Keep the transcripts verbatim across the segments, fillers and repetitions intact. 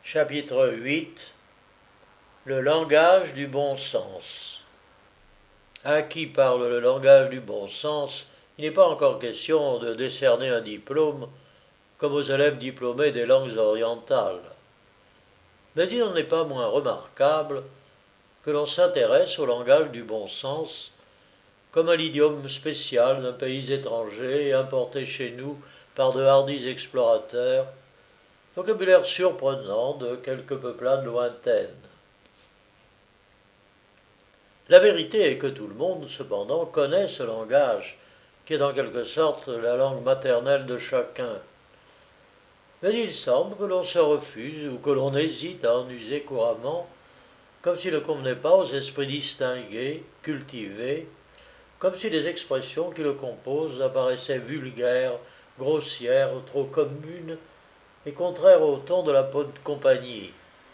Chapitre huit. Le langage du bon sens. À qui parle le langage du bon sens, il n'est pas encore question de décerner un diplôme comme aux élèves diplômés des langues orientales. Mais il n'en est pas moins remarquable que l'on s'intéresse au langage du bon sens comme à l'idiome spécial d'un pays étranger importé chez nous par de hardis explorateurs, vocabulaire surprenant de quelques peuplades lointaines. La vérité est que tout le monde, cependant, connaît ce langage, qui est en quelque sorte la langue maternelle de chacun. Mais il semble que l'on se refuse ou que l'on hésite à en user couramment, comme s'il ne convenait pas aux esprits distingués, cultivés, comme si les expressions qui le composent apparaissaient vulgaires, grossières, trop communes et contraires au ton de la bonne compagnie.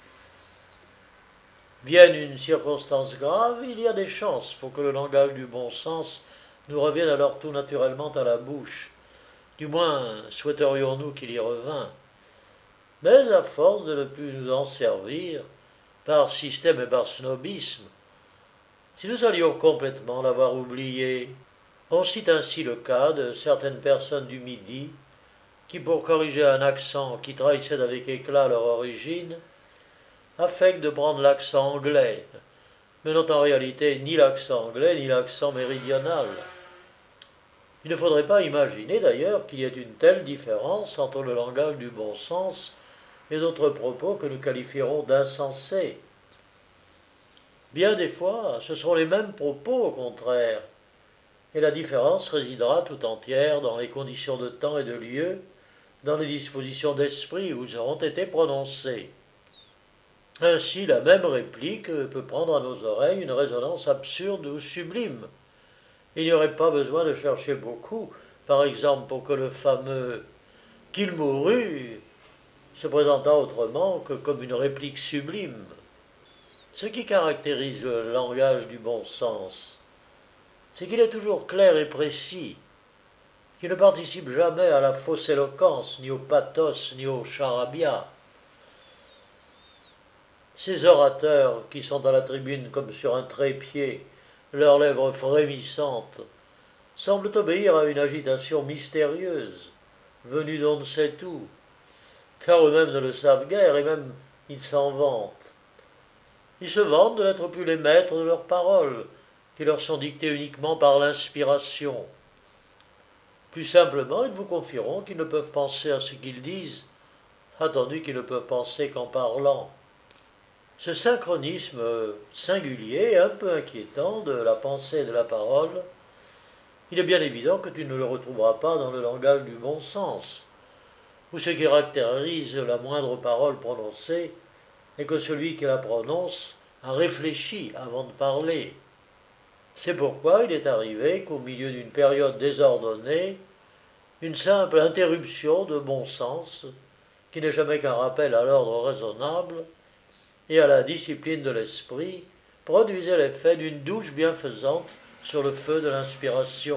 Vienne une circonstance grave, il y a des chances pour que le langage du bon sens nous revienne alors tout naturellement à la bouche. Du moins, souhaiterions-nous qu'il y revînt. Mais à force de ne plus nous en servir, par système et par snobisme, si nous allions complètement l'avoir oublié, on cite ainsi le cas de certaines personnes du Midi qui, pour corriger un accent qui trahissait avec éclat leur origine, affectent de prendre l'accent anglais, mais n'ont en réalité ni l'accent anglais ni l'accent méridional. Il ne faudrait pas imaginer d'ailleurs qu'il y ait une telle différence entre le langage du bon sens et d'autres propos que nous qualifierons d'insensés. Bien des fois, ce seront les mêmes propos au contraire, et la différence résidera tout entière dans les conditions de temps et de lieu, dans les dispositions d'esprit où ils auront été prononcés. Ainsi, la même réplique peut prendre à nos oreilles une résonance absurde ou sublime. Il n'y aurait pas besoin de chercher beaucoup, par exemple pour que le fameux « qu'il mourut » se présentât autrement que comme une réplique sublime. Ce qui caractérise le langage du bon sens, c'est qu'il est toujours clair et précis, qu'il ne participe jamais à la fausse éloquence, ni au pathos, ni au charabia. Ces orateurs qui sont à la tribune comme sur un trépied, leurs lèvres frémissantes, semblent obéir à une agitation mystérieuse, venue d'on ne sait où, car eux-mêmes ne le savent guère, et même ils s'en vantent. Ils se vantent de n'être plus les maîtres de leurs paroles, qui leur sont dictées uniquement par l'inspiration. Plus simplement, ils vous confieront qu'ils ne peuvent penser à ce qu'ils disent, attendu qu'ils ne peuvent penser qu'en parlant. Ce synchronisme singulier, un peu inquiétant de la pensée et de la parole, il est bien évident que tu ne le retrouveras pas dans le langage du bon sens, où ce qui caractérise la moindre parole prononcée est que celui qui la prononce a réfléchi avant de parler. C'est pourquoi il est arrivé qu'au milieu d'une période désordonnée, une simple interruption de bon sens, qui n'est jamais qu'un rappel à l'ordre raisonnable et à la discipline de l'esprit, produisait l'effet d'une douche bienfaisante sur le feu de l'inspiration.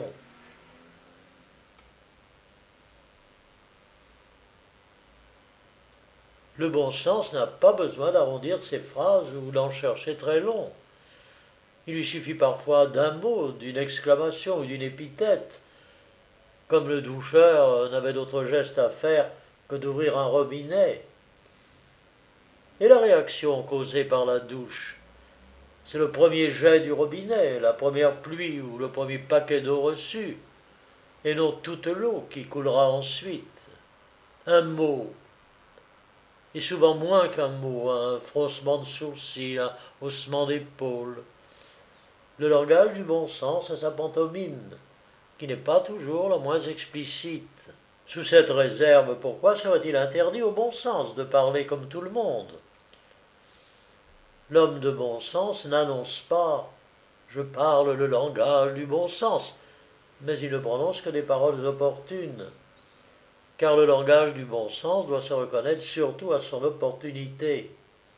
Le bon sens n'a pas besoin d'arrondir ses phrases ou d'en chercher très long. Il lui suffit parfois d'un mot, d'une exclamation ou d'une épithète, comme le doucheur n'avait d'autre geste à faire que d'ouvrir un robinet. Et la réaction causée par la douche, c'est le premier jet du robinet, la première pluie ou le premier paquet d'eau reçu, et non toute l'eau qui coulera ensuite. Un mot, et souvent moins qu'un mot, un froncement de sourcils, un haussement d'épaule. Le langage du bon sens a sa pantomime, qui n'est pas toujours la moins explicite. Sous cette réserve, pourquoi serait-il interdit au bon sens de parler comme tout le monde ? L'homme de bon sens n'annonce pas « je parle le langage du bon sens », mais il ne prononce que des paroles opportunes, car le langage du bon sens doit se reconnaître surtout à son opportunité.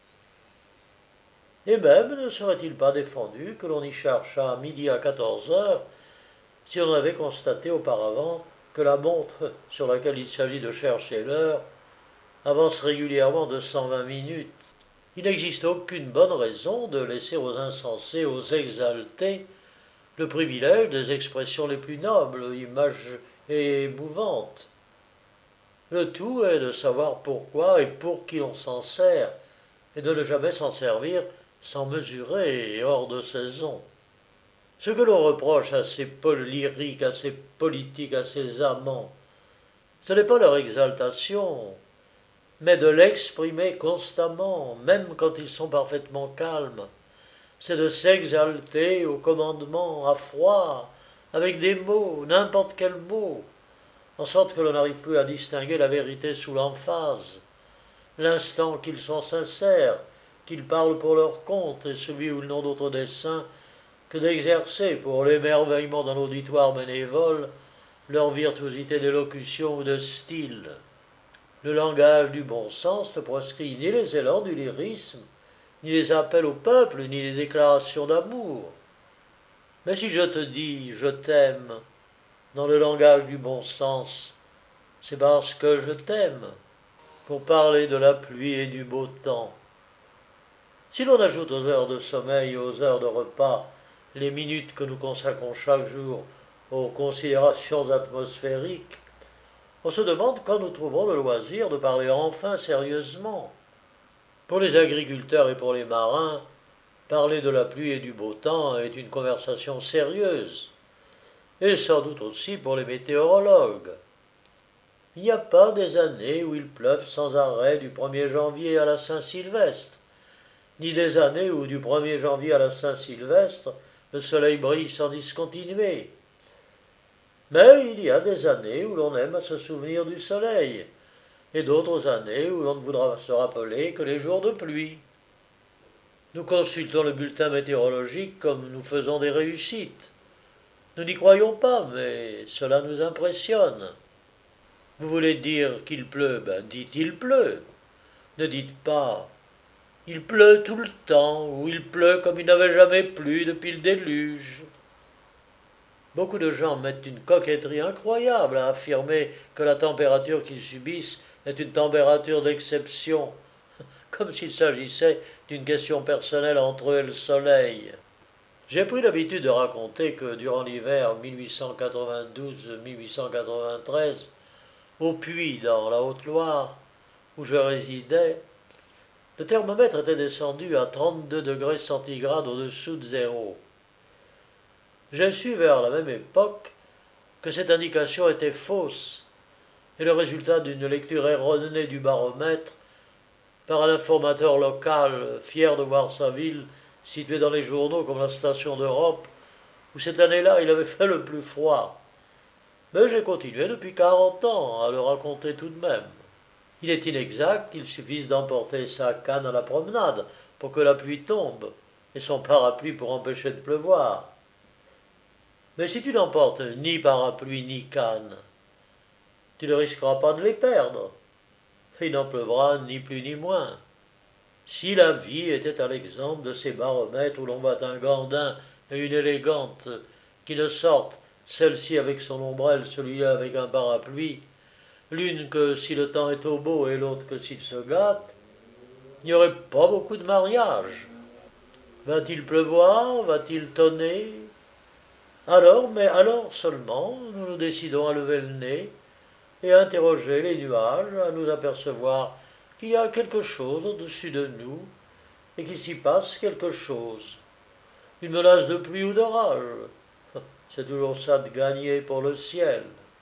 Et même ne serait-il pas défendu que l'on y cherchât à midi à quatorze heures si on avait constaté auparavant que la montre sur laquelle il s'agit de chercher l'heure avance régulièrement de cent vingt minutes. Il n'existe aucune bonne raison de laisser aux insensés, aux exaltés, le privilège des expressions les plus nobles, images et émouvantes. Le tout est de savoir pourquoi et pour qui l'on s'en sert, et de ne jamais s'en servir sans mesurer et hors de saison. Ce que l'on reproche à ces pôles lyriques, à ces politiques, à ces amants, ce n'est pas leur exaltation, mais de l'exprimer constamment, même quand ils sont parfaitement calmes. C'est de s'exalter au commandement, à froid, avec des mots, n'importe quel mot, en sorte que l'on n'arrive plus à distinguer la vérité sous l'emphase. L'instant qu'ils sont sincères, qu'ils parlent pour leur compte, et celui où ils n'ont d'autre dessein que d'exercer pour l'émerveillement d'un auditoire bénévole leur virtuosité d'élocution ou de style. Le langage du bon sens ne proscrit ni les élans du lyrisme, ni les appels au peuple, ni les déclarations d'amour. Mais si je te dis « je t'aime » dans le langage du bon sens, c'est parce que je t'aime, pour parler de la pluie et du beau temps. Si l'on ajoute aux heures de sommeil et aux heures de repas les minutes que nous consacrons chaque jour aux considérations atmosphériques, on se demande quand nous trouverons le loisir de parler enfin sérieusement. Pour les agriculteurs et pour les marins, parler de la pluie et du beau temps est une conversation sérieuse, et sans doute aussi pour les météorologues. Il n'y a pas des années où il pleuve sans arrêt du premier janvier à la Saint-Sylvestre, ni des années où du premier janvier à la Saint-Sylvestre le soleil brille sans discontinuer. Mais il y a des années où l'on aime à se souvenir du soleil, et d'autres années où l'on ne voudra se rappeler que les jours de pluie. Nous consultons le bulletin météorologique comme nous faisons des réussites. Nous n'y croyons pas, mais cela nous impressionne. Vous voulez dire qu'il pleut, ben dites il pleut. Ne dites pas il pleut tout le temps, ou il pleut comme il n'avait jamais plu depuis le déluge. Beaucoup de gens mettent une coquetterie incroyable à affirmer que la température qu'ils subissent est une température d'exception, comme s'il s'agissait d'une question personnelle entre eux et le soleil. J'ai pris l'habitude de raconter que durant l'hiver mille huit cent quatre-vingt-douze à mille huit cent quatre-vingt-treize, au Puy, dans la Haute-Loire, où je résidais, le thermomètre était descendu à trente-deux degrés centigrades au-dessous de zéro. J'ai su vers la même époque que cette indication était fausse, et le résultat d'une lecture erronée du baromètre par un informateur local fier de voir sa ville située dans les journaux comme la station d'Europe, où cette année-là il avait fait le plus froid. Mais j'ai continué depuis quarante ans à le raconter tout de même. Il est inexact qu'il suffise d'emporter sa canne à la promenade pour que la pluie tombe, et son parapluie pour empêcher de pleuvoir. Mais si tu n'emportes ni parapluie ni canne, tu ne risqueras pas de les perdre. Il n'en pleuvra ni plus ni moins. Si la vie était à l'exemple de ces baromètres où l'on voit un gandin et une élégante qui ne sortent, celle-ci avec son ombrelle, celui-là avec un parapluie, l'une que si le temps est au beau et l'autre que s'il se gâte, il n'y aurait pas beaucoup de mariages. Va-t-il pleuvoir? Va-t-il tonner? Alors, mais alors seulement, nous nous décidons à lever le nez et à interroger les nuages, à nous apercevoir qu'il y a quelque chose au-dessus de nous et qu'il s'y passe quelque chose. Une menace de pluie ou d'orage. C'est toujours ça de gagner pour le ciel.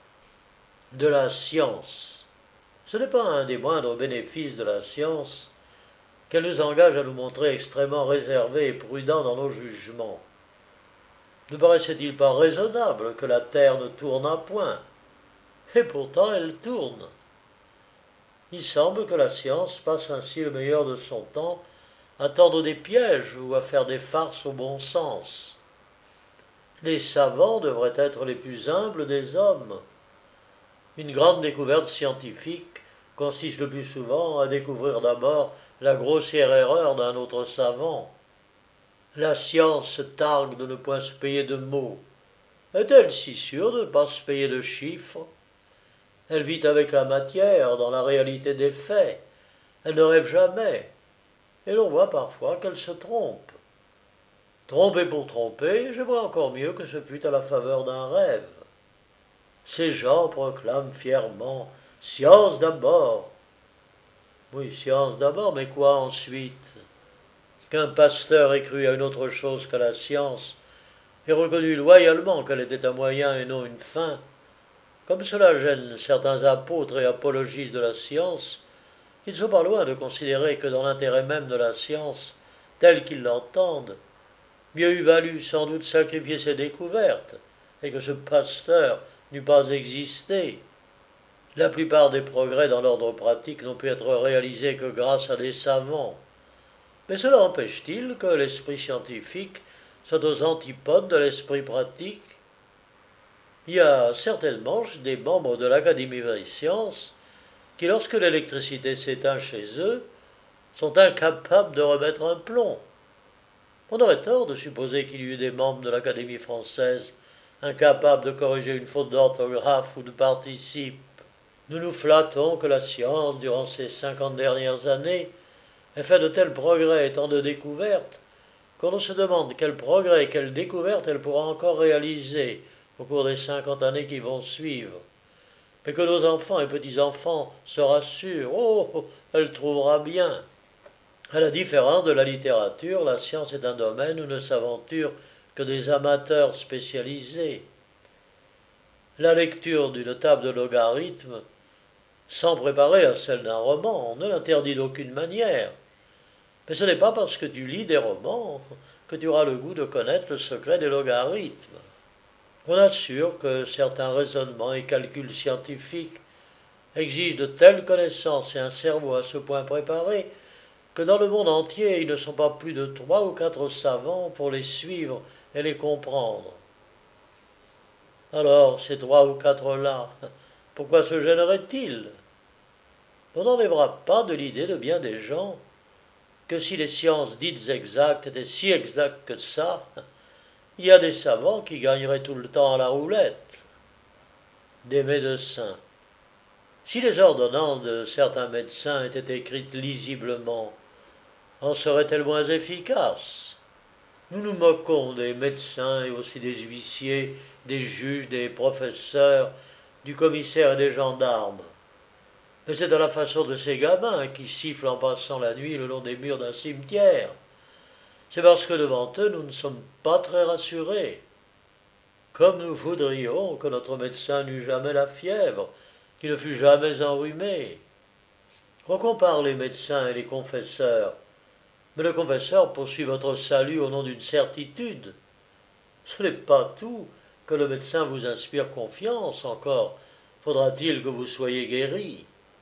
De la science. Ce n'est pas un des moindres bénéfices de la science qu'elle nous engage à nous montrer extrêmement réservés et prudents dans nos jugements. Ne paraissait-il pas raisonnable que la Terre ne tourne à point? Et pourtant elle tourne. Il semble que la science passe ainsi le meilleur de son temps à tendre des pièges ou à faire des farces au bon sens. Les savants devraient être les plus humbles des hommes. Une grande découverte scientifique consiste le plus souvent à découvrir d'abord la grossière erreur d'un autre savant. La science se targue de ne point se payer de mots. Est-elle si sûre de ne pas se payer de chiffres? Elle vit avec la matière, dans la réalité des faits. Elle ne rêve jamais. Et l'on voit parfois qu'elle se trompe. Tromper pour tromper, j'aimerais encore mieux que ce fût à la faveur d'un rêve. Ces gens proclament fièrement « science d'abord ». Oui, science d'abord, mais quoi ensuite? Qu'un pasteur ait cru à une autre chose que la science, et reconnu loyalement qu'elle était un moyen et non une fin, comme cela gêne certains apôtres et apologistes de la science, ils ne sont pas loin de considérer que dans l'intérêt même de la science, telle qu'ils l'entendent, mieux eût valu sans doute sacrifier ses découvertes, et que ce pasteur n'eût pas existé. La plupart des progrès dans l'ordre pratique n'ont pu être réalisés que grâce à des savants. Mais cela empêche-t-il que l'esprit scientifique soit aux antipodes de l'esprit pratique? Il y a certainement des membres de l'Académie des sciences qui, lorsque l'électricité s'éteint chez eux, sont incapables de remettre un plomb. On aurait tort de supposer qu'il y eut des membres de l'Académie française incapables de corriger une faute d'orthographe ou de participe. Nous nous flattons que la science, durant ces cinquante dernières années, ait fait de tels progrès et tant de découvertes qu'on se demande quels progrès et quelles découvertes elle pourra encore réaliser au cours des cinquante années qui vont suivre. Mais que nos enfants et petits-enfants se rassurent, oh, elle trouvera bien. À la différence de la littérature, la science est un domaine où ne s'aventurent que des amateurs spécialisés. La lecture d'une table de logarithmes, sans préparer à celle d'un roman, ne l'interdit d'aucune manière. Mais ce n'est pas parce que tu lis des romans que tu auras le goût de connaître le secret des logarithmes. On assure que certains raisonnements et calculs scientifiques exigent de telles connaissances et un cerveau à ce point préparé que dans le monde entier il ne sont pas plus de trois ou quatre savants pour les suivre et les comprendre. Alors, ces trois ou quatre-là, pourquoi se gêneraient-ils? On n'enlèvera pas de l'idée de bien des gens que si les sciences dites exactes étaient si exactes que ça, il y a des savants qui gagneraient tout le temps à la roulette. Des médecins. Si les ordonnances de certains médecins étaient écrites lisiblement, en seraient-elles moins efficaces? Nous nous moquons des médecins et aussi des huissiers, des juges, des professeurs, du commissaire et des gendarmes. Mais c'est à la façon de ces gamins qui sifflent en passant la nuit le long des murs d'un cimetière. C'est parce que devant eux, nous ne sommes pas très rassurés. Comme nous voudrions que notre médecin n'eût jamais la fièvre, qu'il ne fût jamais enrhumé. On compare les médecins et les confesseurs, mais le confesseur poursuit votre salut au nom d'une certitude. Ce n'est pas tout que le médecin vous inspire confiance, encore faudra-t-il que vous soyez guéri.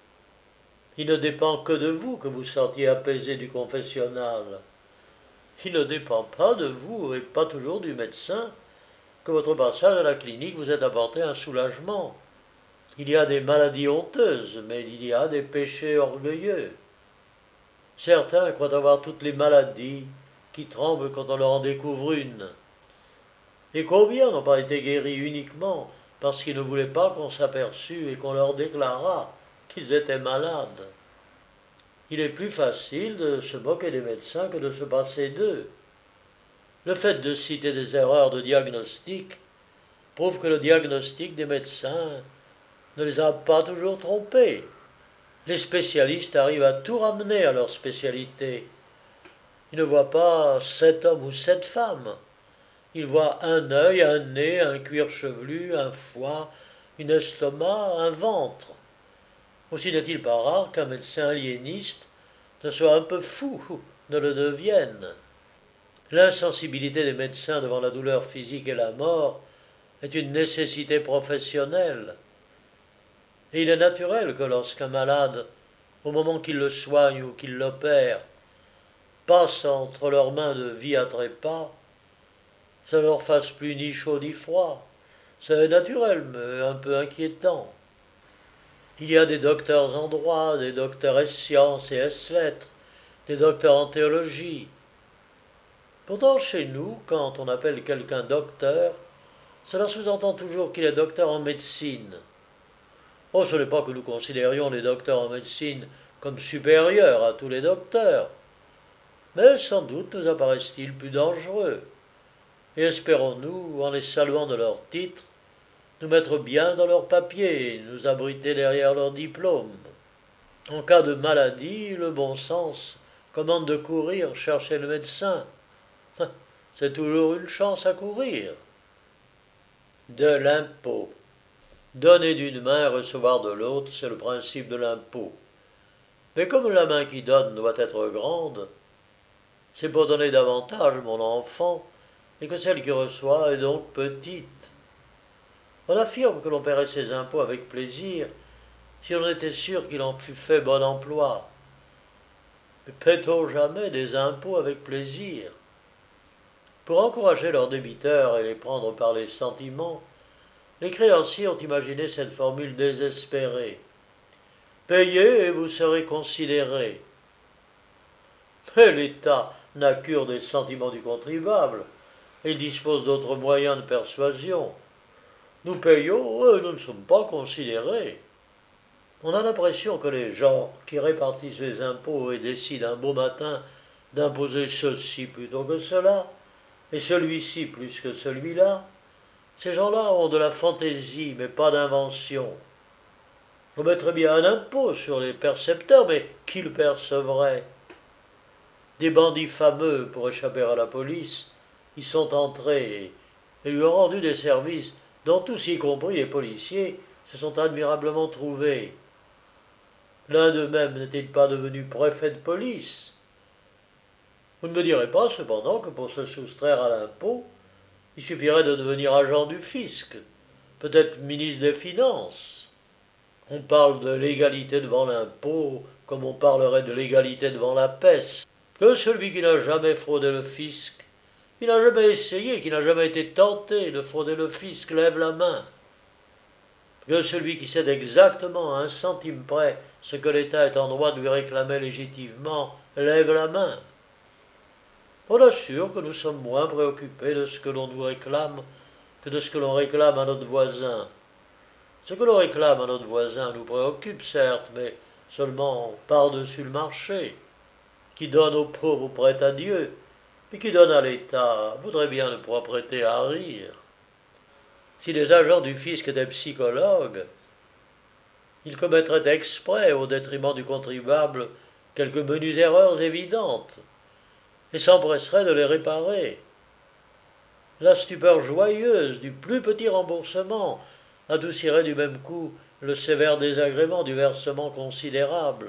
Il ne dépend que de vous que vous sortiez apaisé du confessionnal. Il ne dépend pas de vous, et pas toujours du médecin, que votre passage à la clinique vous ait apporté un soulagement. Il y a des maladies honteuses, mais il y a des péchés orgueilleux. Certains croient avoir toutes les maladies, qui tremblent quand on leur en découvre une. Et combien n'ont pas été guéris uniquement parce qu'ils ne voulaient pas qu'on s'aperçût et qu'on leur déclarât qu'ils étaient malades. Il est plus facile de se moquer des médecins que de se passer d'eux. Le fait de citer des erreurs de diagnostic prouve que le diagnostic des médecins ne les a pas toujours trompés. Les spécialistes arrivent à tout ramener à leur spécialité. Ils ne voient pas sept hommes ou sept femmes. Ils voient un œil, un nez, un cuir chevelu, un foie, une estomac, un ventre. Aussi n'est-il pas rare qu'un médecin aliéniste ne soit un peu fou, ne le devienne. L'insensibilité des médecins devant la douleur physique et la mort est une nécessité professionnelle. Et il est naturel que lorsqu'un malade, au moment qu'il le soigne ou qu'il l'opère, passe entre leurs mains de vie à trépas, ça ne leur fasse plus ni chaud ni froid. C'est naturel, mais un peu inquiétant. Il y a des docteurs en droit, des docteurs ès sciences et ès lettres, des docteurs en théologie. Pourtant, chez nous, quand on appelle quelqu'un docteur, cela sous-entend toujours qu'il est docteur en médecine. Oh, ce n'est pas que nous considérions les docteurs en médecine comme supérieurs à tous les docteurs, mais sans doute nous apparaissent-ils plus dangereux, et espérons-nous, en les saluant de leur titre, nous mettre bien dans leurs papiers et nous abriter derrière leurs diplômes. En cas de maladie, le bon sens commande de courir chercher le médecin. C'est toujours une chance à courir. De l'impôt. Donner d'une main et recevoir de l'autre, c'est le principe de l'impôt. Mais comme la main qui donne doit être grande, c'est pour donner davantage, mon enfant, et que celle qui reçoit est donc petite. On affirme que l'on paierait ses impôts avec plaisir si l'on était sûr qu'il en fût fait bon emploi. Mais paie-t-on jamais des impôts avec plaisir? Pour encourager leurs débiteurs et les prendre par les sentiments, les créanciers ont imaginé cette formule désespérée. Payez et vous serez considérés. Mais l'État n'a cure des sentiments du contribuable et il dispose d'autres moyens de persuasion. Nous payons et nous ne sommes pas considérés. On a l'impression que les gens qui répartissent les impôts et décident un beau matin d'imposer ceci plutôt que cela, et celui-ci plus que celui-là, ces gens-là ont de la fantaisie, mais pas d'invention. On mettrait bien un impôt sur les percepteurs, mais qui le percevrait? Des bandits fameux, pour échapper à la police, y sont entrés et lui ont rendu des services dont tous, y compris les policiers, se sont admirablement trouvés. L'un d'eux-mêmes n'est-il pas devenu préfet de police? Vous ne me direz pas, cependant, que pour se soustraire à l'impôt, il suffirait de devenir agent du fisc, peut-être ministre des Finances. On parle de l'égalité devant l'impôt comme on parlerait de l'égalité devant la peste. Que celui qui n'a jamais fraudé le fisc, qui n'a jamais essayé, qui n'a jamais été tenté de frauder le fisc, lève la main. Que celui qui sait exactement à un centime près ce que l'État est en droit de lui réclamer légitimement, lève la main. On assure que nous sommes moins préoccupés de ce que l'on nous réclame que de ce que l'on réclame à notre voisin. Ce que l'on réclame à notre voisin nous préoccupe, certes, mais seulement par-dessus le marché. Qui donne aux pauvres prête à Dieu, mais qui donne à l'État voudrait bien ne pas prêter à rire. Si les agents du fisc étaient psychologues, ils commettraient exprès, au détriment du contribuable, quelques menues erreurs évidentes, et s'empresseraient de les réparer. La stupeur joyeuse du plus petit remboursement adoucirait du même coup le sévère désagrément du versement considérable.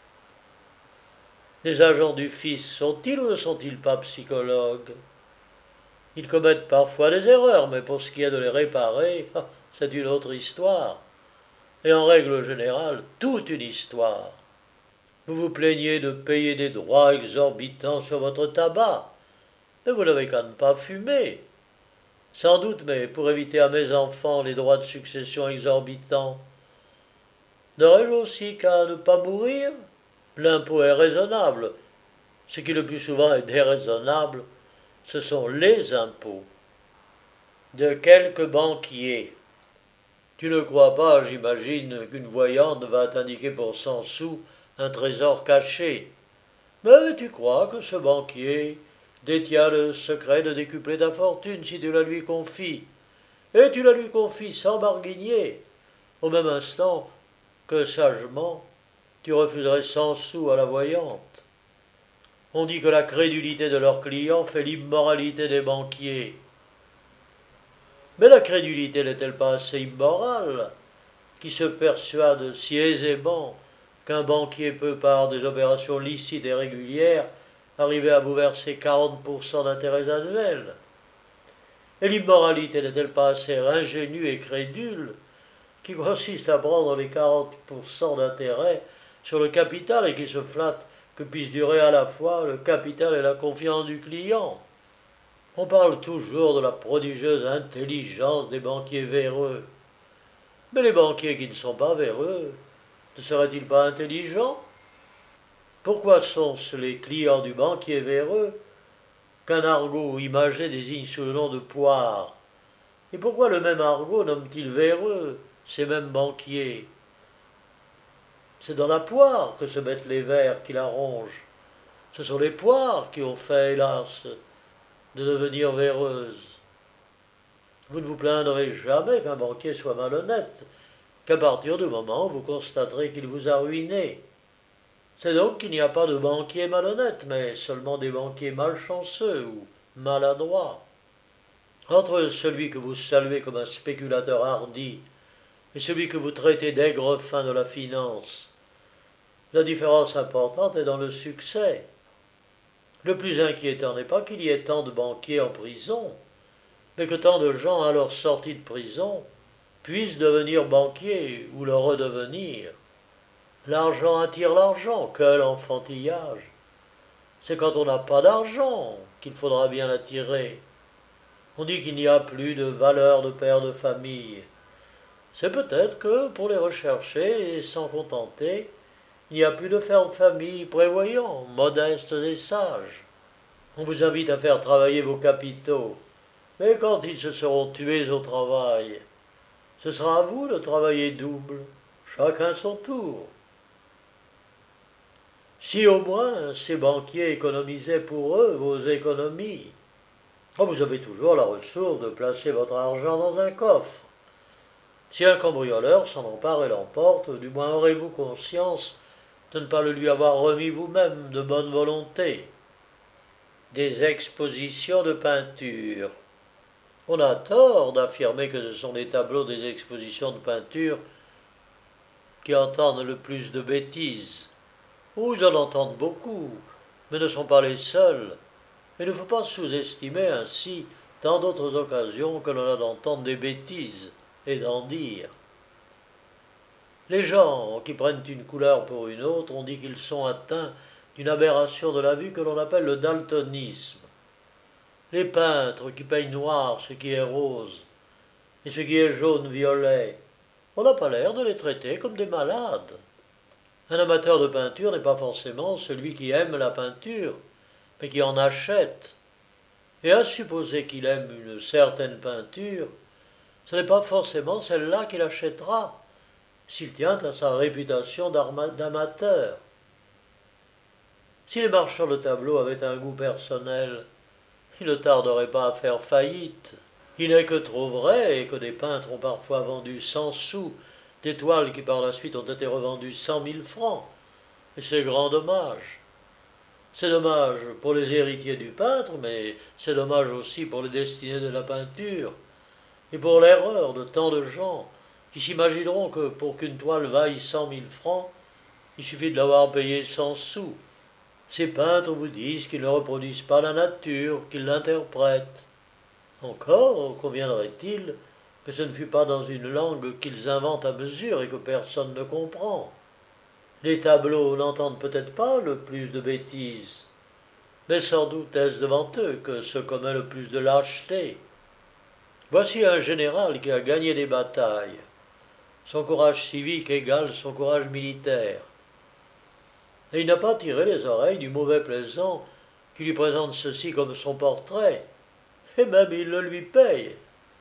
Les agents du fisc sont-ils ou ne sont-ils pas psychologues? Ils commettent parfois des erreurs, mais pour ce qui est de les réparer, c'est une autre histoire. Et en règle générale, toute une histoire. Vous vous plaignez de payer des droits exorbitants sur votre tabac, mais vous n'avez qu'à ne pas fumer. Sans doute, mais pour éviter à mes enfants les droits de succession exorbitants. N'aurais-je aussi qu'à ne pas mourir? L'impôt est raisonnable. Ce qui le plus souvent est déraisonnable, ce sont les impôts. De quelques banquiers. Tu ne crois pas, j'imagine, qu'une voyante va t'indiquer pour cent sous un trésor caché. Mais tu crois que ce banquier détient le secret de décupler ta fortune si tu la lui confies. Et tu la lui confies sans barguigner, au même instant que, sagement, tu refuserais cent sous à la voyante. On dit que la crédulité de leurs clients fait l'immoralité des banquiers. Mais la crédulité n'est-elle pas assez immorale, qui se persuade si aisément qu'un banquier peut, par des opérations licites et régulières, arriver à vous verser quarante pour cent d'intérêts annuels? Et l'immoralité n'est-elle pas assez ingénue et crédule, qui consiste à prendre les quarante pour cent d'intérêt sur le capital et qui se flatte que puisse durer à la fois le capital et la confiance du client? On parle toujours de la prodigieuse intelligence des banquiers véreux. Mais les banquiers qui ne sont pas véreux, ne seraient-ils pas intelligents? Pourquoi sont-ce les clients du banquier véreux qu'un argot imagé désigne sous le nom de poire? Et pourquoi le même argot nomme-t-il véreux ces mêmes banquiers? C'est dans la poire que se mettent les vers qui la rongent. Ce sont les poires qui ont fait, hélas, de devenir véreuses. Vous ne vous plaindrez jamais qu'un banquier soit malhonnête, qu'à partir du moment où vous constaterez qu'il vous a ruiné. C'est donc qu'il n'y a pas de banquiers malhonnêtes, mais seulement des banquiers malchanceux ou maladroits. Entre celui que vous saluez comme un spéculateur hardi et celui que vous traitez d'aigrefin de la finance, la différence importante est dans le succès. Le plus inquiétant n'est pas qu'il y ait tant de banquiers en prison, mais que tant de gens, alors sortis de prison, puissent devenir banquiers ou le redevenir. L'argent attire l'argent, quel enfantillage! C'est quand on n'a pas d'argent qu'il faudra bien l'attirer. On dit qu'il n'y a plus de valeur de père de famille. C'est peut-être que, pour les rechercher et s'en contenter, il n'y a plus de pères de famille prévoyants, modestes et sages. On vous invite à faire travailler vos capitaux, mais quand ils se seront tués au travail, ce sera à vous de travailler double, chacun son tour. Si au moins ces banquiers économisaient pour eux vos économies, oh, vous avez toujours la ressource de placer votre argent dans un coffre. Si un cambrioleur s'en empare et l'emporte, du moins aurez-vous conscience de ne pas le lui avoir remis vous-même de bonne volonté. Des expositions de peinture. On a tort d'affirmer que ce sont les tableaux des expositions de peinture qui entendent le plus de bêtises. Ou ils en entendent beaucoup, mais ne sont pas les seuls. Il ne faut pas sous-estimer ainsi tant d'autres occasions que l'on a d'entendre des bêtises et d'en dire. Les gens qui prennent une couleur pour une autre ont dit qu'ils sont atteints d'une aberration de la vue que l'on appelle le daltonisme. Les peintres qui peignent noir ce qui est rose et ce qui est jaune-violet, on n'a pas l'air de les traiter comme des malades. Un amateur de peinture n'est pas forcément celui qui aime la peinture, mais qui en achète. Et à supposer qu'il aime une certaine peinture, ce n'est pas forcément celle-là qu'il achètera, s'il tient à sa réputation d'amateur. Si les marchands de tableaux avaient un goût personnel, ils ne tarderaient pas à faire faillite. Il n'est que trop vrai que des peintres ont parfois vendu cent sous des toiles qui par la suite ont été revendues cent mille francs, et c'est grand dommage. C'est dommage pour les héritiers du peintre, mais c'est dommage aussi pour les destinés de la peinture, et pour l'erreur de tant de gens qui s'imagineront que pour qu'une toile vaille cent mille francs, il suffit de l'avoir payée cent sous. Ces peintres vous disent qu'ils ne reproduisent pas la nature, qu'ils l'interprètent. Encore conviendrait-il que ce ne fut pas dans une langue qu'ils inventent à mesure et que personne ne comprend. Les tableaux n'entendent peut-être pas le plus de bêtises, mais sans doute est-ce devant eux que se commet le plus de lâcheté. Voici un général qui a gagné des batailles. Son courage civique égale son courage militaire. Et il n'a pas tiré les oreilles du mauvais plaisant qui lui présente ceci comme son portrait, et même il le lui paye.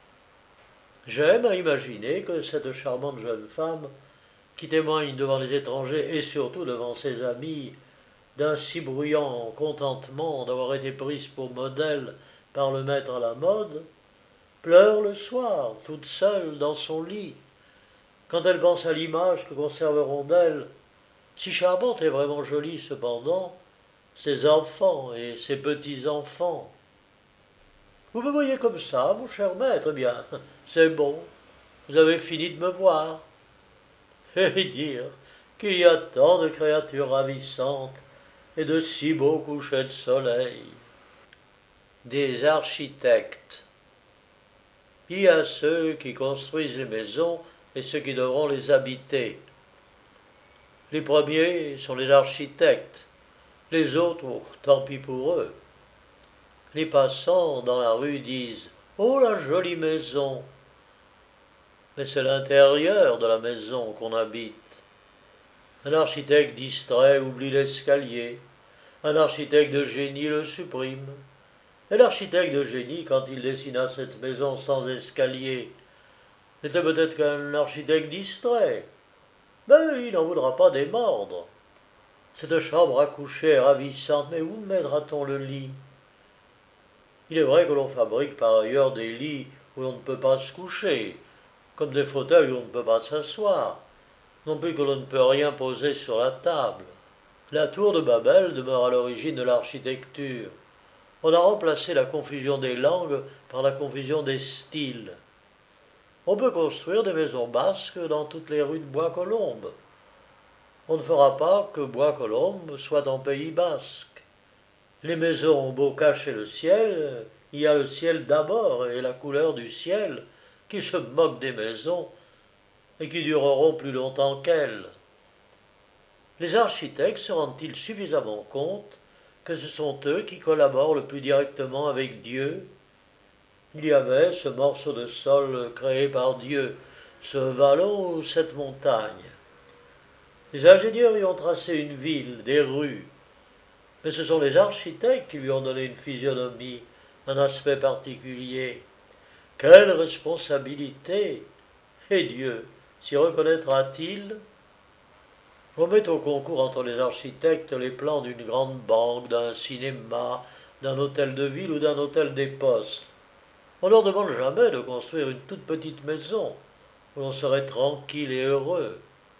J'aime à imaginer que cette charmante jeune femme, qui témoigne devant les étrangers et surtout devant ses amis d'un si bruyant contentement d'avoir été prise pour modèle par le maître à la mode, pleure le soir, toute seule dans son lit, quand elle pense à l'image que conserveront d'elle, si charmante et vraiment jolie cependant, ses enfants et ses petits-enfants. Vous me voyez comme ça, mon cher maître, eh bien, c'est bon, vous avez fini de me voir. Et dire qu'il y a tant de créatures ravissantes et de si beaux couchers de soleil. Des architectes. Il y a ceux qui construisent les maisons et ceux qui devront les habiter. Les premiers sont les architectes, les autres, oh, tant pis pour eux. Les passants dans la rue disent « Oh, la jolie maison !» Mais c'est l'intérieur de la maison qu'on habite. Un architecte distrait oublie l'escalier, un architecte de génie le supprime. Et l'architecte de génie, quand il dessina cette maison sans escalier, n'était peut-être qu'un architecte distrait. mais il n'en voudra pas démordre. Cette chambre à coucher est ravissante, mais où mettra-t-on le lit? Il est vrai que l'on fabrique par ailleurs des lits où l'on ne peut pas se coucher, comme des fauteuils où on ne peut pas s'asseoir, non plus que l'on ne peut rien poser sur la table. La tour de Babel demeure à l'origine de l'architecture. On a remplacé la confusion des langues par la confusion des styles. On peut construire des maisons basques dans toutes les rues de Bois-Colombes. On ne fera pas que Bois-Colombes soit en Pays basque. Les maisons ont beau cacher le ciel, il y a le ciel d'abord et la couleur du ciel qui se moquent des maisons et qui dureront plus longtemps qu'elles. Les architectes se rendent-ils suffisamment compte que ce sont eux qui collaborent le plus directement avec Dieu? Il y avait ce morceau de sol créé par Dieu, ce vallon ou cette montagne. Les ingénieurs y ont tracé une ville, des rues, mais ce sont les architectes qui lui ont donné une physionomie, un aspect particulier. Quelle responsabilité! Et Dieu s'y reconnaîtra-t-il? On met au concours entre les architectes les plans d'une grande banque, d'un cinéma, d'un hôtel de ville ou d'un hôtel des postes. On ne leur demande jamais de construire une toute petite maison où l'on serait tranquille et heureux.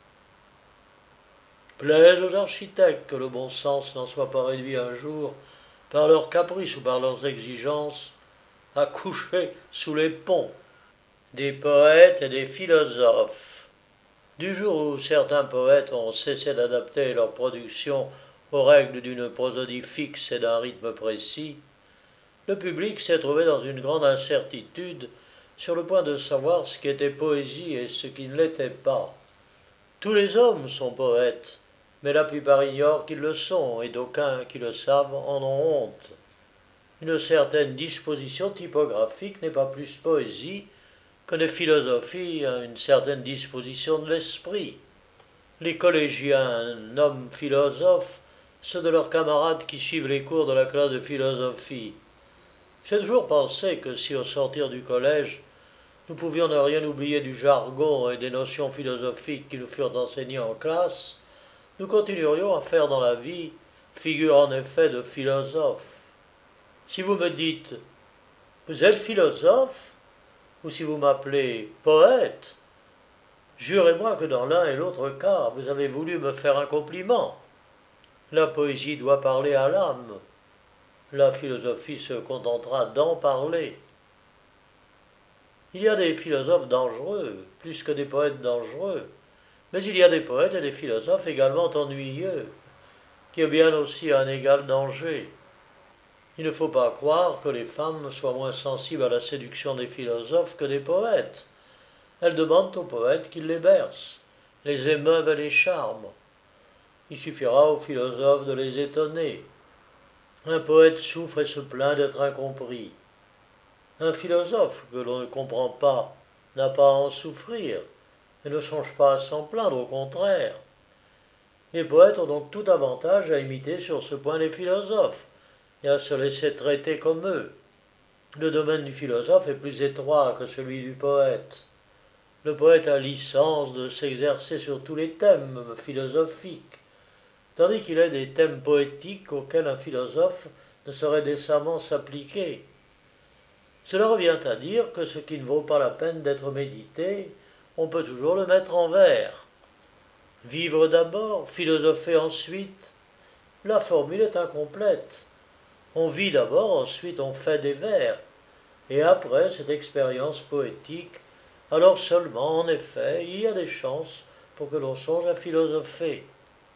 Plaise aux architectes que le bon sens n'en soit pas réduit un jour, par leurs caprices ou par leurs exigences, à coucher sous les ponts. Des poètes et des philosophes. Du jour où certains poètes ont cessé d'adapter leur production aux règles d'une prosodie fixe et d'un rythme précis, le public s'est trouvé dans une grande incertitude sur le point de savoir ce qui était poésie et ce qui ne l'était pas. Tous les hommes sont poètes, mais la plupart ignorent qu'ils le sont, et d'aucuns qui le savent en ont honte. Une certaine disposition typographique n'est pas plus poésie que les philosophies à une certaine disposition de l'esprit. Les collégiens nomment philosophes ceux de leurs camarades qui suivent les cours de la classe de philosophie. J'ai toujours pensé que si au sortir du collège, nous pouvions ne rien oublier du jargon et des notions philosophiques qui nous furent enseignées en classe, nous continuerions à faire dans la vie figure en effet de philosophe. Si vous me dites « Vous êtes philosophe ?» ou si vous m'appelez poète, jurez-moi que dans l'un et l'autre cas, vous avez voulu me faire un compliment. La poésie doit parler à l'âme. La philosophie se contentera d'en parler. Il y a des philosophes dangereux, plus que des poètes dangereux, mais il y a des poètes et des philosophes également ennuyeux, qui ont bien aussi un égal danger. Il ne faut pas croire que les femmes soient moins sensibles à la séduction des philosophes que des poètes. Elles demandent aux poètes qu'ils les bercent, les émeuvent et les charment. Il suffira aux philosophes de les étonner. Un poète souffre et se plaint d'être incompris. Un philosophe que l'on ne comprend pas n'a pas à en souffrir et ne songe pas à s'en plaindre, au contraire. Les poètes ont donc tout avantage à imiter sur ce point les philosophes et à se laisser traiter comme eux. Le domaine du philosophe est plus étroit que celui du poète. Le poète a licence de s'exercer sur tous les thèmes philosophiques, tandis qu'il est des thèmes poétiques auxquels un philosophe ne saurait décemment s'appliquer. Cela revient à dire que ce qui ne vaut pas la peine d'être médité, on peut toujours le mettre en vers. Vivre d'abord, philosopher ensuite, la formule est incomplète. On vit d'abord, ensuite on fait des vers, et après cette expérience poétique, alors seulement, en effet, il y a des chances pour que l'on songe à philosopher.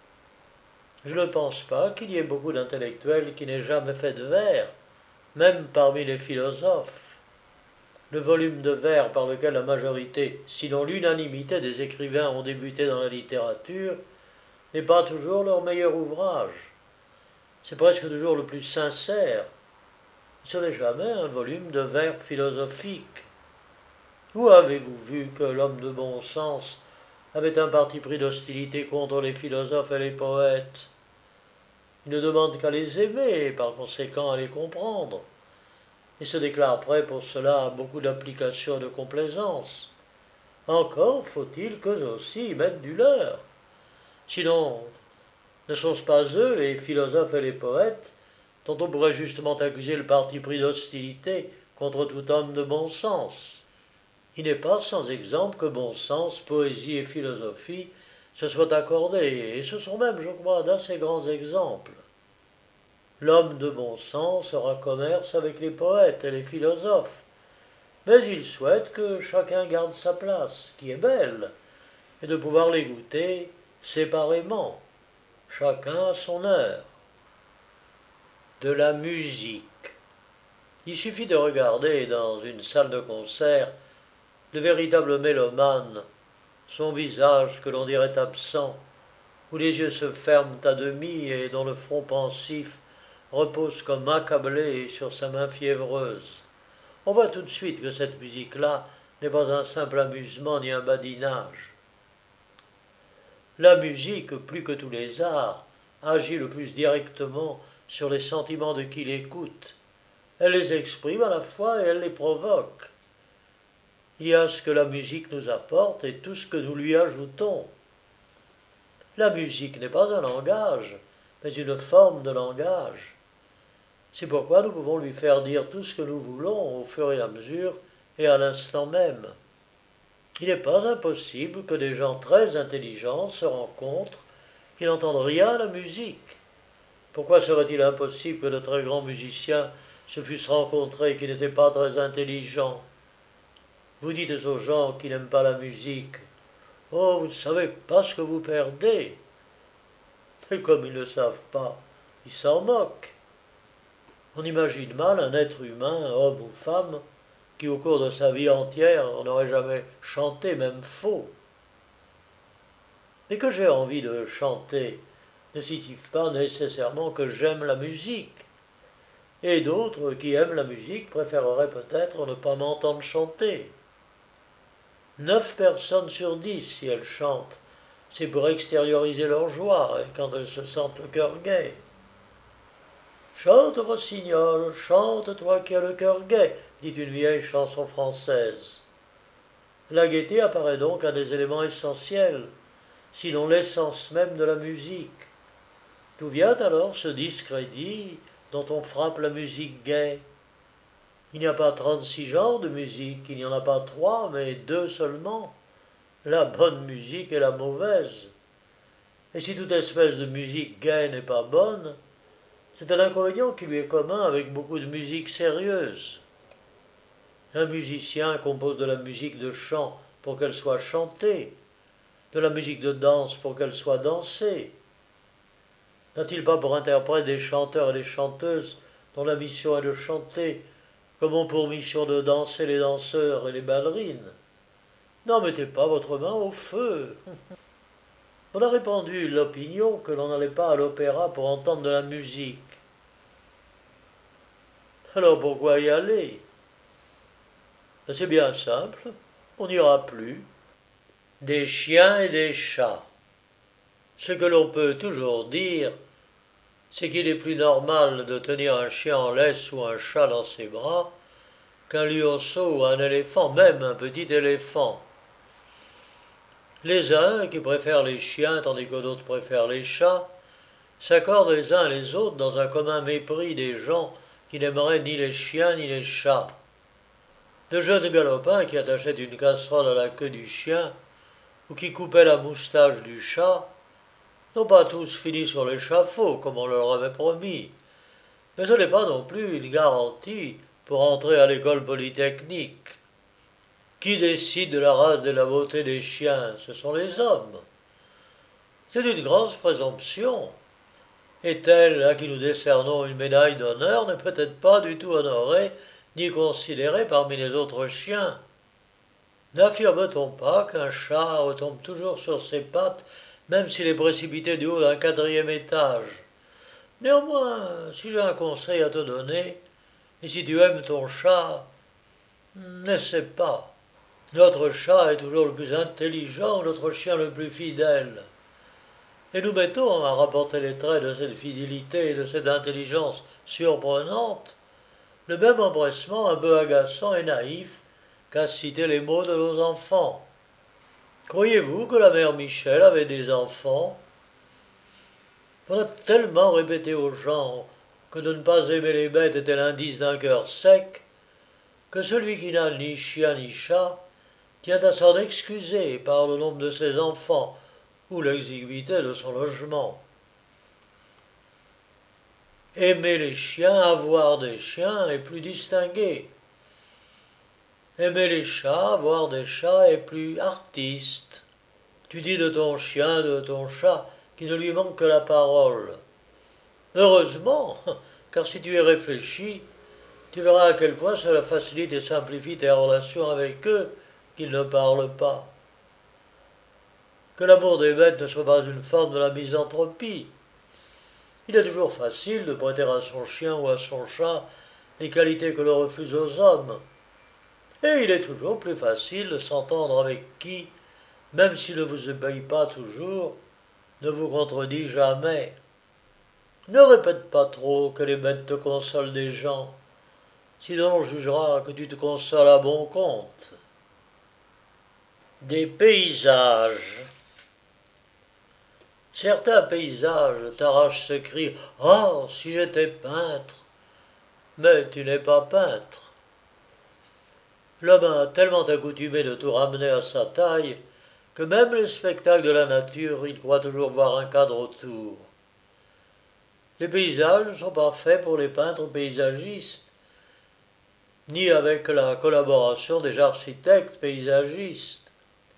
Je ne pense pas qu'il y ait beaucoup d'intellectuels qui n'aient jamais fait de vers, même parmi les philosophes. Le volume de vers par lequel la majorité, sinon l'unanimité des écrivains ont débuté dans la littérature, n'est pas toujours leur meilleur ouvrage. C'est presque toujours le plus sincère. Ce n'est jamais un volume de vers philosophiques. Où avez-vous vu que l'homme de bon sens avait un parti pris d'hostilité contre les philosophes et les poètes? Il ne demande qu'à les aimer et par conséquent à les comprendre, et se déclare prêt pour cela à beaucoup d'applications et de complaisance. Encore faut-il qu'eux aussi y mettent du leur. Sinon, ne sont-ce pas eux, les philosophes et les poètes, dont on pourrait justement accuser le parti pris d'hostilité contre tout homme de bon sens? Il n'est pas sans exemple que bon sens, poésie et philosophie se soient accordés, et ce sont même, je crois, d'assez grands exemples. L'homme de bon sens aura commerce avec les poètes et les philosophes, mais il souhaite que chacun garde sa place, qui est belle, et de pouvoir les goûter séparément, chacun à son heure. De la musique. Il suffit de regarder dans une salle de concert de véritables mélomanes, son visage que l'on dirait absent, où les yeux se ferment à demi et dont le front pensif repose comme accablé sur sa main fiévreuse. On voit tout de suite que cette musique-là n'est pas un simple amusement ni un badinage. La musique, plus que tous les arts, agit le plus directement sur les sentiments de qui l'écoute. Elle les exprime à la fois et elle les provoque. Il y a ce que la musique nous apporte et tout ce que nous lui ajoutons. La musique n'est pas un langage, mais une forme de langage. C'est pourquoi nous pouvons lui faire dire tout ce que nous voulons au fur et à mesure et à l'instant même. Il n'est pas impossible que des gens très intelligents se rencontrent qui n'entendent rien à la musique. Pourquoi serait-il impossible que de très grands musiciens se fussent rencontrés qui n'étaient pas très intelligents? Vous dites aux gens qui n'aiment pas la musique, « Oh, vous ne savez pas ce que vous perdez !» Mais comme ils ne savent pas, ils s'en moquent. On imagine mal un être humain, homme ou femme, qui au cours de sa vie entière n'aurait jamais chanté, même faux. Mais que j'ai envie de chanter ne signifie pas nécessairement que j'aime la musique. Et d'autres qui aiment la musique préféreraient peut-être ne pas m'entendre chanter. Neuf personnes sur dix, si elles chantent, c'est pour extérioriser leur joie et quand elles se sentent le cœur gai. Chante, rossignol, chante, toi qui as le cœur gai, dit une vieille chanson française. La gaieté apparaît donc un des éléments essentiels, sinon l'essence même de la musique. D'où vient alors ce discrédit dont on frappe la musique gaie? Il n'y a pas trente-six genres de musique, il n'y en a pas trois, mais deux seulement, la bonne musique et la mauvaise. Et si toute espèce de musique gaie n'est pas bonne, c'est un inconvénient qui lui est commun avec beaucoup de musique sérieuse. Un musicien compose de la musique de chant pour qu'elle soit chantée, de la musique de danse pour qu'elle soit dansée. N'a-t-il pas pour interprète des chanteurs et des chanteuses dont la mission est de chanter, comme ont pour mission de danser les danseurs et les ballerines? N'en mettez pas votre main au feu. On a répandu l'opinion que l'on n'allait pas à l'opéra pour entendre de la musique. Alors pourquoi y aller? C'est bien simple, on n'ira plus. Des chiens et des chats. Ce que l'on peut toujours dire, c'est qu'il est plus normal de tenir un chien en laisse ou un chat dans ses bras qu'un lionceau ou un éléphant, même un petit éléphant. Les uns, qui préfèrent les chiens tandis que d'autres préfèrent les chats, s'accordent les uns les autres dans un commun mépris des gens qui n'aimeraient ni les chiens ni les chats. De jeunes galopins qui attachaient une casserole à la queue du chien ou qui coupaient la moustache du chat n'ont pas tous fini sur l'échafaud comme on leur avait promis, mais ce n'est pas non plus une garantie pour entrer à l'école polytechnique. Qui décide de la race et de la beauté des chiens? Ce sont les hommes. C'est une grande présomption. Et tel à qui nous décernons une médaille d'honneur n'est peut-être pas du tout honoré ni considéré parmi les autres chiens. N'affirme-t-on pas qu'un chat retombe toujours sur ses pattes, même s'il est précipité du haut d'un quatrième étage? Néanmoins, si j'ai un conseil à te donner, et si tu aimes ton chat, n'essaie pas. Notre chat est toujours le plus intelligent, notre chien le plus fidèle. Et nous mettons à rapporter les traits de cette fidélité et de cette intelligence surprenante le même empressement un peu agaçant et naïf qu'à citer les mots de nos enfants. Croyez-vous que la mère Michel avait des enfants? On a tellement répété aux gens que de ne pas aimer les bêtes était l'indice d'un cœur sec, que celui qui n'a ni chien ni chat tient à s'en excuser par le nombre de ses enfants ou l'exiguïté de son logement. Aimer les chiens, avoir des chiens est plus distingué. Aimer les chats, avoir des chats est plus artiste. Tu dis de ton chien, de ton chat, qu'il ne lui manque que la parole. Heureusement, car si tu y réfléchis, tu verras à quel point cela facilite et simplifie tes relations avec eux qu'ils ne parlent pas. Que l'amour des bêtes ne soit pas une forme de la misanthropie. Il est toujours facile de prêter à son chien ou à son chat les qualités que l'on refuse aux hommes. Et il est toujours plus facile de s'entendre avec qui, même s'il ne vous obéit pas toujours, ne vous contredit jamais. Ne répète pas trop que les bêtes te consolent des gens, sinon on jugera que tu te consoles à bon compte. Des paysages. Certains paysages t'arrachent ce cri « Oh, si j'étais peintre !» Mais tu n'es pas peintre. L'homme a tellement accoutumé de tout ramener à sa taille que même les spectacles de la nature, il croit toujours voir un cadre autour. Les paysages ne sont pas faits pour les peintres paysagistes, ni avec la collaboration des architectes paysagistes.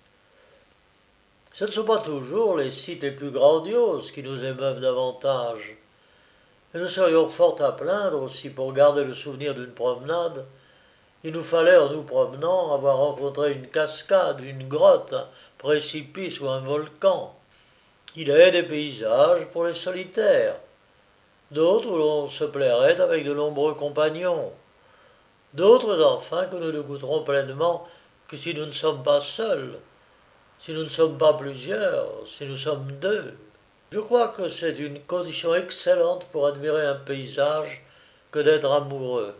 Ce ne sont pas toujours les sites les plus grandioses qui nous émeuvent davantage. Et nous serions fort à plaindre si, pour garder le souvenir d'une promenade, il nous fallait, en nous promenant, avoir rencontré une cascade, une grotte, un précipice ou un volcan. Il est des paysages pour les solitaires, d'autres où l'on se plairait avec de nombreux compagnons, d'autres enfin que nous ne goûterons pleinement que si nous ne sommes pas seuls, si nous ne sommes pas plusieurs, si nous sommes deux. Je crois que c'est une condition excellente pour admirer un paysage que d'être amoureux.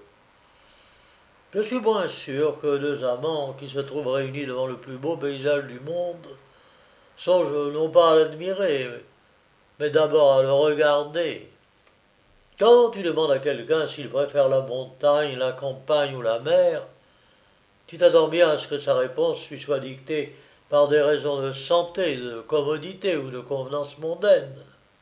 Je suis moins sûr que deux amants qui se trouvent réunis devant le plus beau paysage du monde songent non pas à l'admirer, mais d'abord à le regarder. Quand tu demandes à quelqu'un s'il préfère la montagne, la campagne ou la mer, tu t'attends bien à ce que sa réponse lui soit dictée par des raisons de santé, de commodité ou de convenance mondaine.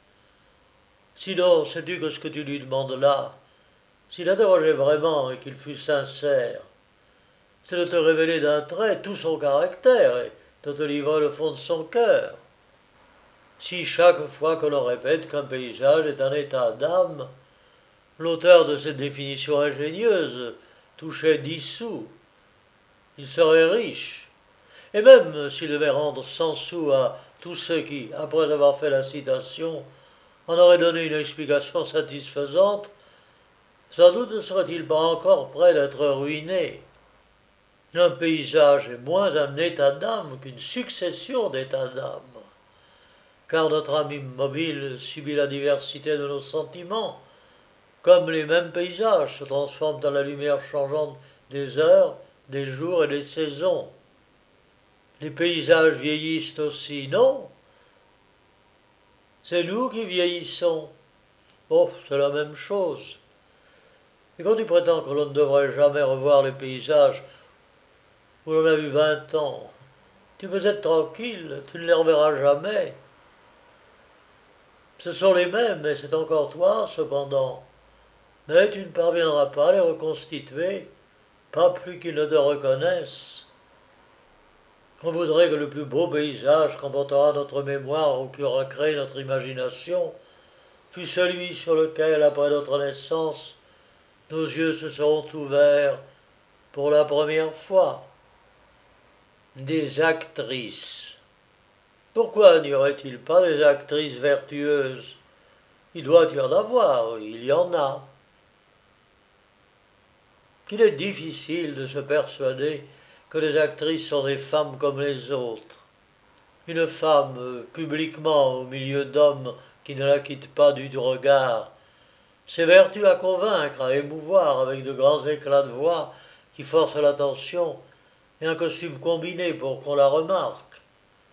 Sinon, sais-tu que ce que tu lui demandes là, s'il interrogeait vraiment et qu'il fût sincère, c'est de te révéler d'un trait tout son caractère et de te livrer le fond de son cœur. Si chaque fois que l'on répète qu'un paysage est un état d'âme, l'auteur de cette définition ingénieuse touchait dix sous, il serait riche. Et même s'il devait rendre cent sous à tous ceux qui, après avoir fait la citation, en auraient donné une explication satisfaisante, sans doute ne serait-il pas encore près d'être ruiné. Un paysage est moins un état d'âme qu'une succession d'états d'âme, car notre âme immobile subit la diversité de nos sentiments, comme les mêmes paysages se transforment dans la lumière changeante des heures, des jours et des saisons. Les paysages vieillissent aussi, non? C'est nous qui vieillissons. Oh, c'est la même chose. Et quand tu prétends que l'on ne devrait jamais revoir les paysages où l'on a vu vingt ans, tu peux être tranquille, tu ne les reverras jamais. Ce sont les mêmes, et c'est encore toi, cependant. Mais tu ne parviendras pas à les reconstituer, pas plus qu'ils ne te reconnaissent. On voudrait que le plus beau paysage qu'emportera notre mémoire ou qui aura créé notre imagination fût celui sur lequel, après notre naissance, nos yeux se seront ouverts pour la première fois. Des actrices. Pourquoi n'y aurait-il pas des actrices vertueuses? Il doit y en avoir, il y en a. Qu'il est difficile de se persuader que les actrices sont des femmes comme les autres. Une femme, euh, publiquement, au milieu d'hommes qui ne la quittent pas du regard, s'évertue à convaincre, à émouvoir avec de grands éclats de voix qui forcent l'attention et un costume combiné pour qu'on la remarque.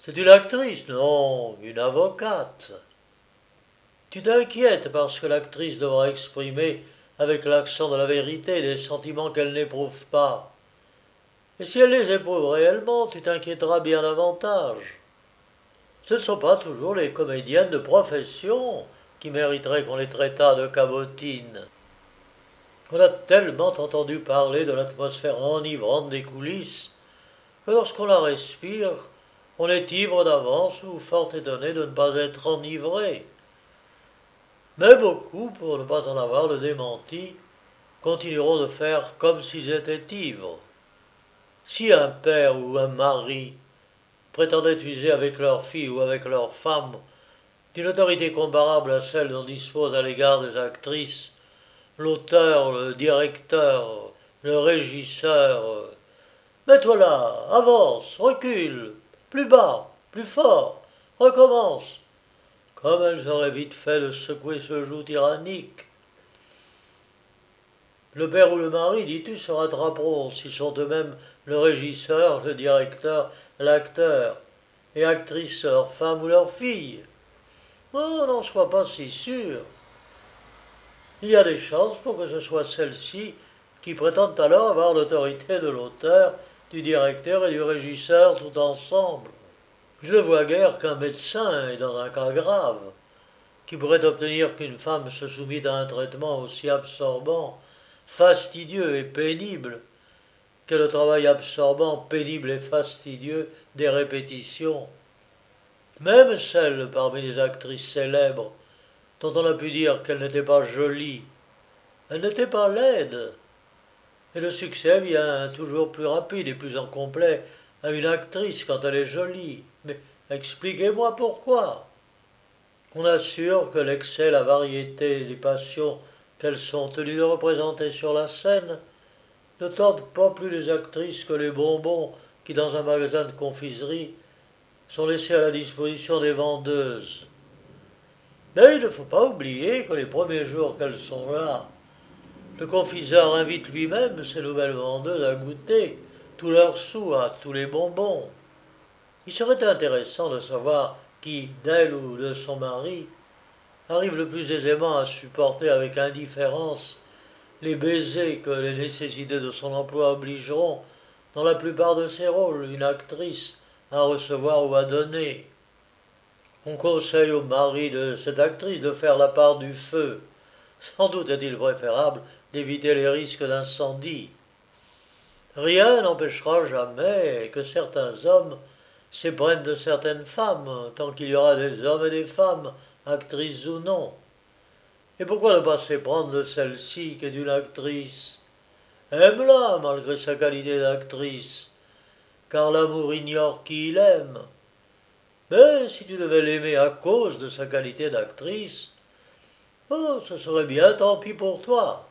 C'est une actrice, non, une avocate. Tu t'inquiètes parce que l'actrice devra exprimer avec l'accent de la vérité des sentiments qu'elle n'éprouve pas. Et si elle les éprouve réellement, tu t'inquiéteras bien davantage. Ce ne sont pas toujours les comédiennes de profession qui mériteraient qu'on les traitât de cabotines. On a tellement entendu parler de l'atmosphère enivrante des coulisses que lorsqu'on la respire, on est ivre d'avance ou fort étonné de ne pas être enivré. Mais beaucoup, pour ne pas en avoir le démenti, continueront de faire comme s'ils étaient ivres. Si un père ou un mari prétendait user avec leur fille ou avec leur femme d'une autorité comparable à celle dont dispose à l'égard des actrices l'auteur, le directeur, le régisseur, mets-toi là, avance, recule, plus bas, plus fort, recommence, comme elles auraient vite fait de secouer ce joug tyrannique. Le père ou le mari, dis-tu, se rattraperont s'ils sont eux-mêmes le régisseur, le directeur, l'acteur, et actrice leur femme ou leur fille. Oh, n'en sois pas si sûr. Il y a des chances pour que ce soit celles-ci qui prétendent alors avoir l'autorité de l'auteur, du directeur et du régisseur tout ensemble. Je ne vois guère qu'un médecin est dans un cas grave, qui pourrait obtenir qu'une femme se soumît à un traitement aussi absorbant, fastidieux et pénible, qu'est le travail absorbant, pénible et fastidieux des répétitions. Même celles parmi les actrices célèbres, dont on a pu dire qu'elles n'étaient pas jolies, elles n'étaient pas laides. Et le succès vient toujours plus rapide et plus en complet à une actrice quand elle est jolie. Mais expliquez-moi pourquoi. On assure que l'excès, la variété des passions qu'elles sont tenues de représenter sur la scène ne tentent pas plus les actrices que les bonbons qui, dans un magasin de confiserie, sont laissés à la disposition des vendeuses. Mais il ne faut pas oublier que les premiers jours qu'elles sont là, le confiseur invite lui-même ces nouvelles vendeuses à goûter tous leurs sous à tous les bonbons. Il serait intéressant de savoir qui, d'elle ou de son mari, arrive le plus aisément à supporter avec indifférence les baisers que les nécessités de son emploi obligeront, dans la plupart de ses rôles, une actrice à recevoir ou à donner. On conseille au mari de cette actrice de faire la part du feu. Sans doute est-il préférable d'éviter les risques d'incendie. Rien n'empêchera jamais que certains hommes s'éprennent de certaines femmes, tant qu'il y aura des hommes et des femmes, actrices ou non. Et pourquoi ne pas s'éprendre de celle-ci qui est une actrice? Aime-la malgré sa qualité d'actrice, car l'amour ignore qui il aime. Mais si tu devais l'aimer à cause de sa qualité d'actrice, oh, ce serait bien tant pis pour toi.